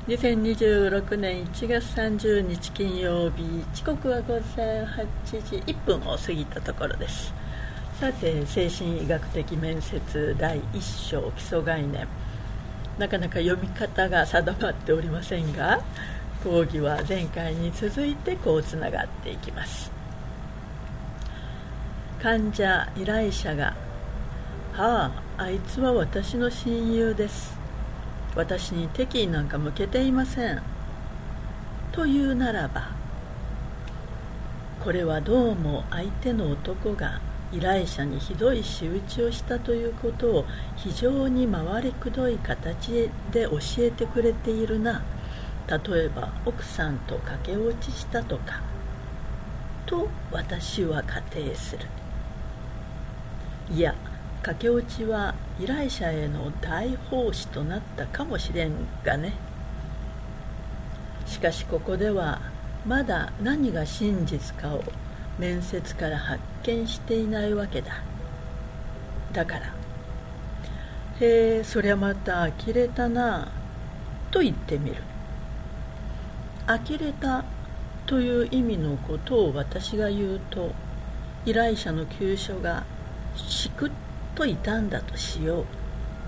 2026年1月30日金曜日、時刻は午前8時1分を過ぎたところです。さて、精神医学的面接第1章基礎概念、なかなか読み方が定まっておりませんが、講義は前回に続いてこうつながっていきます。患者依頼者が、あいつは私の親友です、私に敵意なんか向けていませんというならば、これはどうも相手の男が依頼者にひどい仕打ちをしたということを非常に回りくどい形で教えてくれているな。例えば奥さんと駆け落ちしたとかと私は仮定する。いや、駆け落ちは依頼者への大奉仕となったかもしれんがね。しかしここではまだ何が真実かを面接から発見していないわけだ。だから、へえ、そりゃまた呆れたなと言ってみる。呆れたという意味のことを私が言うと、依頼者の急所がしくっと傷んだとしよう。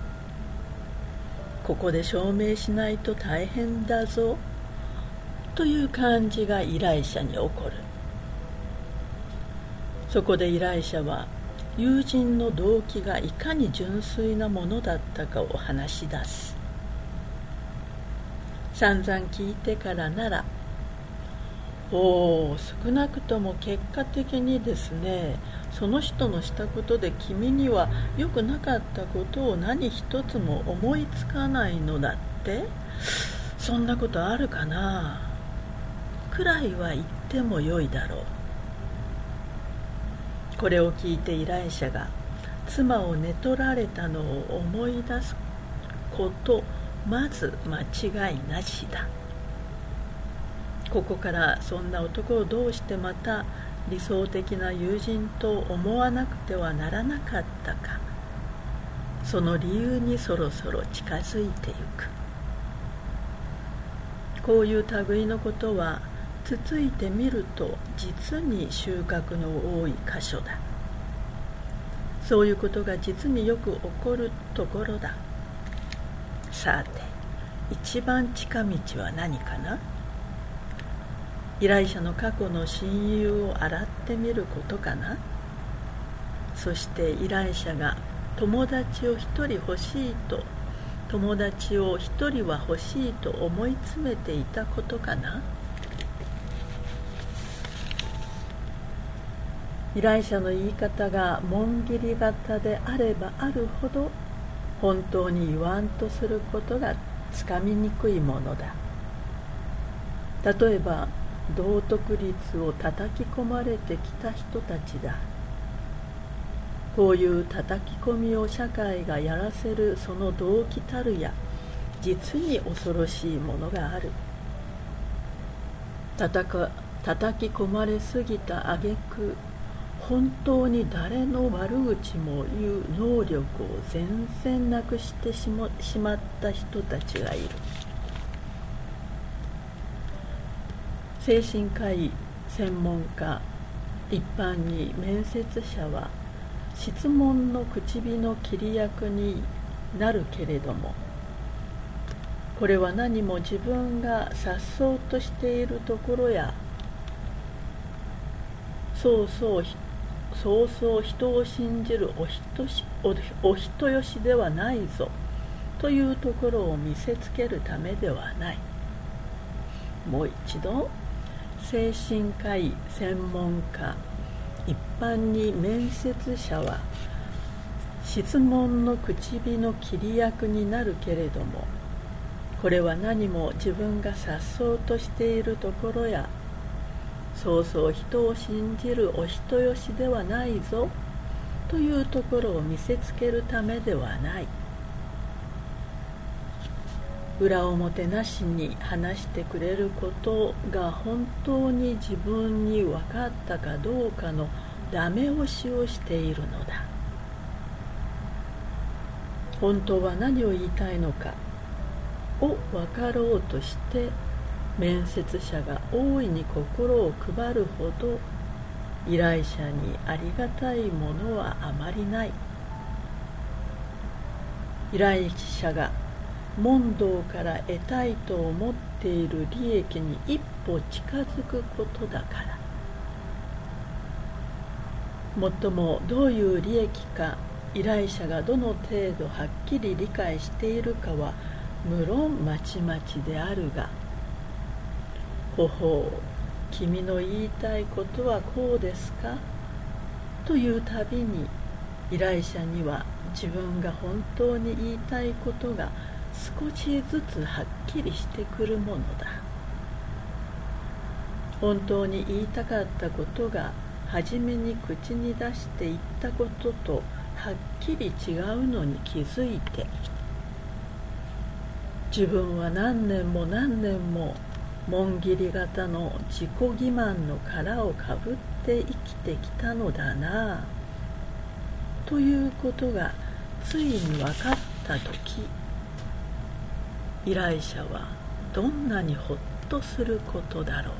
ここで証明しないと大変だぞという感じが依頼者に起こる。そこで依頼者は友人の動機がいかに純粋なものだったかを話し出す。散々聞いてからなら、少なくとも結果的にですね、その人のしたことで君には良くなかったことを何一つも思いつかないのだって、そんなことあるかなくらいは言ってもよいだろう。これを聞いて依頼者が妻を寝取られたのを思い出すこと、まず間違いなしだ。ここからそんな男をどうしてまた理想的な友人と思わなくてはならなかったか、その理由にそろそろ近づいてゆく。こういう類のことはつついてみると実に収穫の多い箇所だ。そういうことが実によく起こるところだ。さて、一番近道は何かな。依頼者の過去の親友を洗ってみることかな。そして依頼者が友達を一人欲しいと、友達を一人は欲しいと思い詰めていたことかな。依頼者の言い方が紋切り型であればあるほど、本当に言わんとすることがつかみにくいものだ。例えば道徳律を叩き込まれてきた人たちだ。こういう叩き込みを社会がやらせるその動機たるや、実に恐ろしいものがある。叩き込まれすぎた挙句、本当に誰の悪口も言う能力を全然なくしてしまった人たちがいる。精神科医、専門家、一般に面接者は質問の口火の切り役になるけれども、これは何も自分が颯爽としているところや、そうそう人を信じるお人よしではないぞというところを見せつけるためではない。もう一度、精神科医、専門家、一般に面接者は質問の口火の切り役になるけれども、これは何も自分が颯爽としているところや、そうそう人を信じるお人よしではないぞというところを見せつけるためではない。裏表なしに話してくれることが本当に自分に分かったかどうかのダメ押しをしているのだ。本当は何を言いたいのか、 を分かろうとして面接者が大いに心を配るほど依頼者にありがたいものはあまりない。依頼者が問答から得たいと思っている利益に一歩近づくことだから。もっともどういう利益か依頼者がどの程度はっきり理解しているかは無論まちまちであるが、ほほう、君の言いたいことはこうですかというたびに依頼者には自分が本当に言いたいことが少しずつはっきりしてくるものだ。本当に言いたかったことが初めに口に出して言ったこととはっきり違うのに気づいて、自分は何年も何年も紋切り型の自己欺瞞の殻をかぶって生きてきたのだなということがついに分かったとき、依頼者はどんなにほっとすることだろう。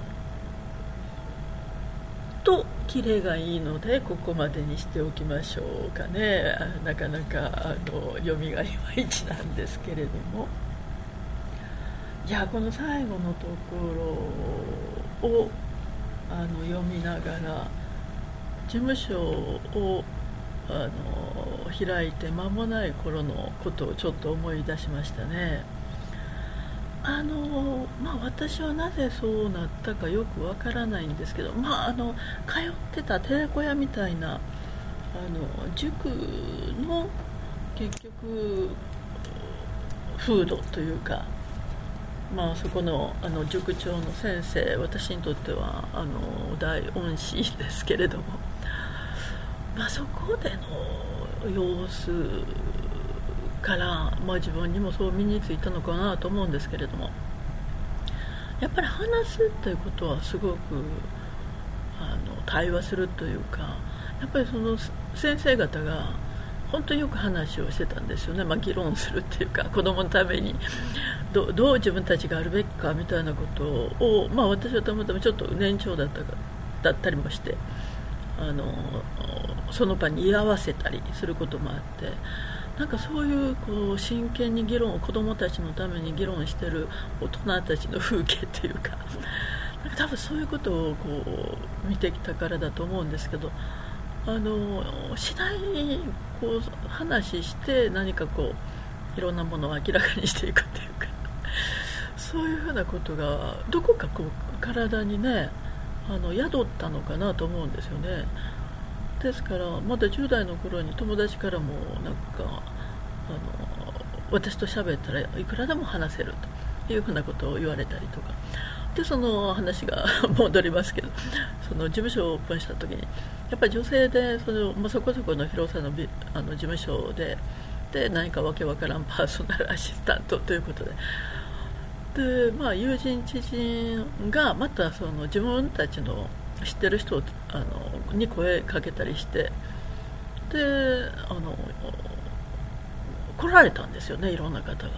とキレがいいのでここまでにしておきましょうかね。なかなか読みがいまいちなんですけれども、いやこの最後のところを読みながら事務所を開いて間もない頃のことをちょっと思い出しましたね。私はなぜそうなったかよくわからないんですけど、通ってた寺子屋みたいな塾の結局風土というか、そこの塾長の先生、私にとっては大恩師ですけれども、そこでの様子から、自分にもそう身についたのかなと思うんですけれども、やっぱり話すということはすごく対話するというか、やっぱりその先生方が本当によく話をしてたんですよね。議論するっていうか、子供のためにどう自分たちがあるべきかみたいなことを、私はたまたまちょっと年長だったりもして、その場に居合わせたりすることもあって、そういう真剣に議論を子どもたちのために議論してる大人たちの風景っていうか、多分そういうことを見てきたからだと思うんですけど、次第に話して何かいろんなものを明らかにしていくっていうか、そういうふうなことがどこか体にね宿ったのかなと思うんですよね。ですからまだ10代の頃に友達からも私と喋ったらいくらでも話せるというふうなことを言われたりとかで、その話が戻りますけど、その事務所をオープンした時にやっぱり女性でそこそこの広さの事務所で何かわけわからんパーソナルアシスタントということで、友人知人がまた自分たちの知ってる人に声かけたりして、で来られたんですよね、いろんな方が。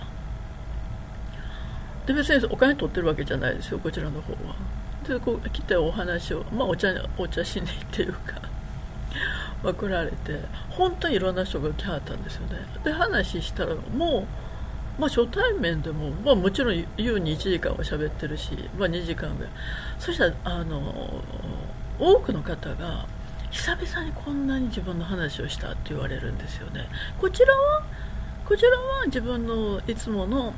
で別にお金取ってるわけじゃないですよ、こちらの方は。で来てお話を、お茶しにっていうか来られて、本当にいろんな人が来はったんですよね。で話したらもう初対面でも、もちろん優に1時間は喋ってるし、2時間ぐらい。そしたら多くの方が久々にこんなに自分の話をしたって言われるんですよね。こちらは自分のいつもの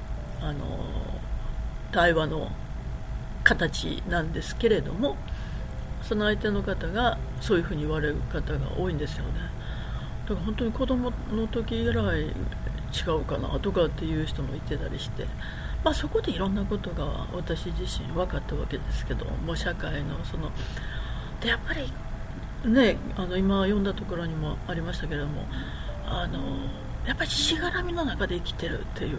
対話の形なんですけれども、その相手の方がそういうふうに言われる方が多いんですよね。だから本当に子供の時以来違うかなとかっていう人もいてたりして、そこでいろんなことが私自身分かったわけですけども、社会のでやっぱりね、今読んだところにもありましたけれども、やっぱりしがらみの中で生きてるっていう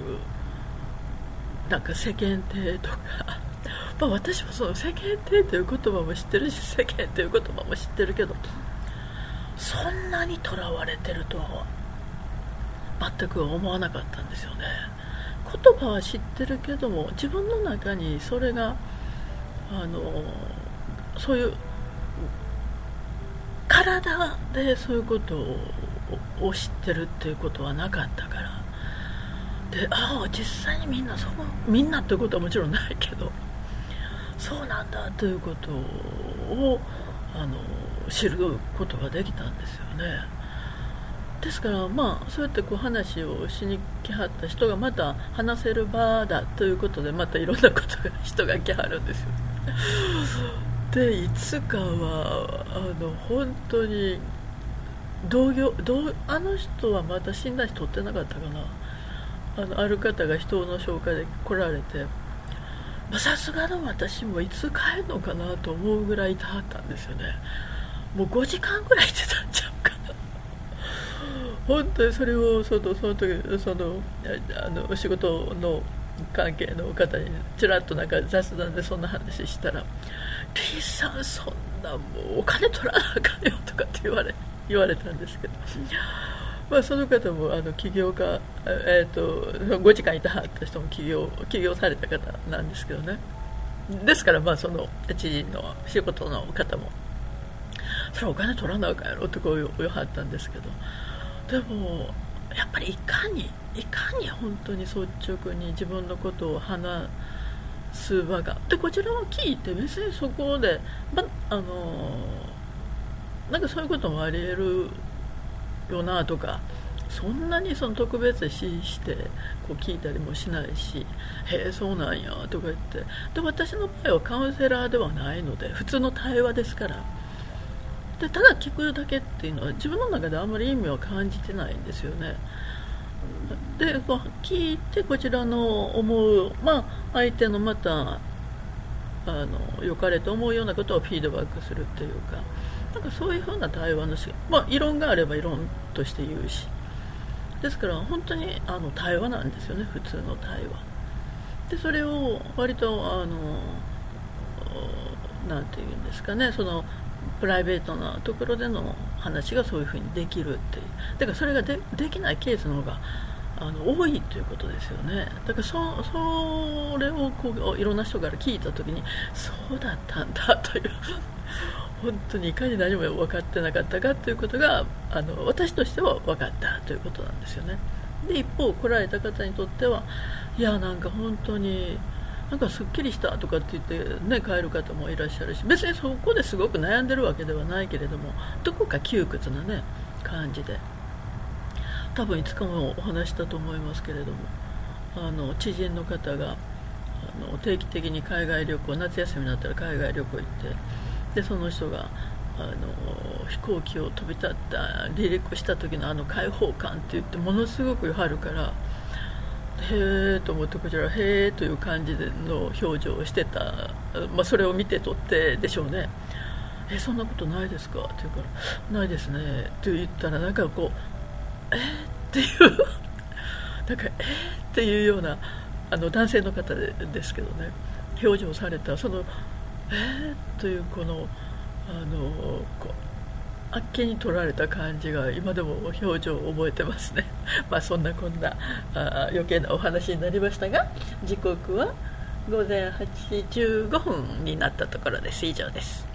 世間体とか私もその世間体という言葉も知ってるし、世間という言葉も知ってるけど、そんなにとらわれてるとは全く思わなかったんですよね。 言葉は知ってるけども、自分の中にそれがそういう体でそういうことを知ってるっていうことはなかったから、で実際にみんなっていうことはもちろんないけど、そうなんだということを知ることができたんですよね。ですからそうやって話をしに来はった人がまた話せる場だということで、またいろんな人が来はるんですよ。でいつかは本当にあの人はまだ診断士取ってなかったかな、ある方が人の紹介で来られて、さすがの私もいつ帰るのかなと思うぐらいいてはったんですよね。もう5時間ぐらいいてたんちゃうかな。本当にそれをその時仕事の関係の方にちらっと雑談でそんな話したら、リーさんそんなもうお金取らなあかんよとかって言われたんですけど、その方も起業家、5時間いたはった人も起業された方なんですけどね。ですからその知人の仕事の方もそれはお金取らなあかんやろってこう言わはったんですけど、でもやっぱりいかに本当に率直に自分のことを話す場がで、こちらを聞いて別にそこで、そういうこともあり得るよなとか、そんなに特別視して聞いたりもしないし、へえそうなんやとか言って、で私の場合はカウンセラーではないので普通の対話ですから、でただ聞くだけっていうのは自分の中であんまり意味は感じてないんですよね。で聞いてこちらの思う、相手のまた良かれと思うようなことをフィードバックするっていうか、そういうふうな対話の異論があれば異論として言うし、ですから本当に対話なんですよね、普通の対話で。それを割となんていうんですかね、プライベートなところでの話がそういうふうにできるっていう、だからそれが できないケースの方が多いということですよね。だからそれをいろんな人から聞いたときに、そうだったんだという本当にいかに何も分かってなかったかということが私としては分かったということなんですよね。で一方来られた方にとっては、いや本当にすっきりしたとかって言ってね帰る方もいらっしゃるし、別にそこですごく悩んでるわけではないけれども、どこか窮屈なね感じで、多分いつかもお話したと思いますけれども、知人の方が定期的に海外旅行、夏休みになったら海外旅行行って、でその人が飛行機を飛び立った離陸した時の開放感って言ってものすごく言わはるから、へえと思って、こちらへえという感じの表情をしてた、それを見て取ってでしょうね。そんなことないですかって言うから、ないですねって言ったら、っていうっていうような男性の方ですけどね、表情されたというあっけに取られた感じが今でも表情を覚えてますね。そんなこんな余計なお話になりましたが、時刻は午前8時15分になったところです。以上です。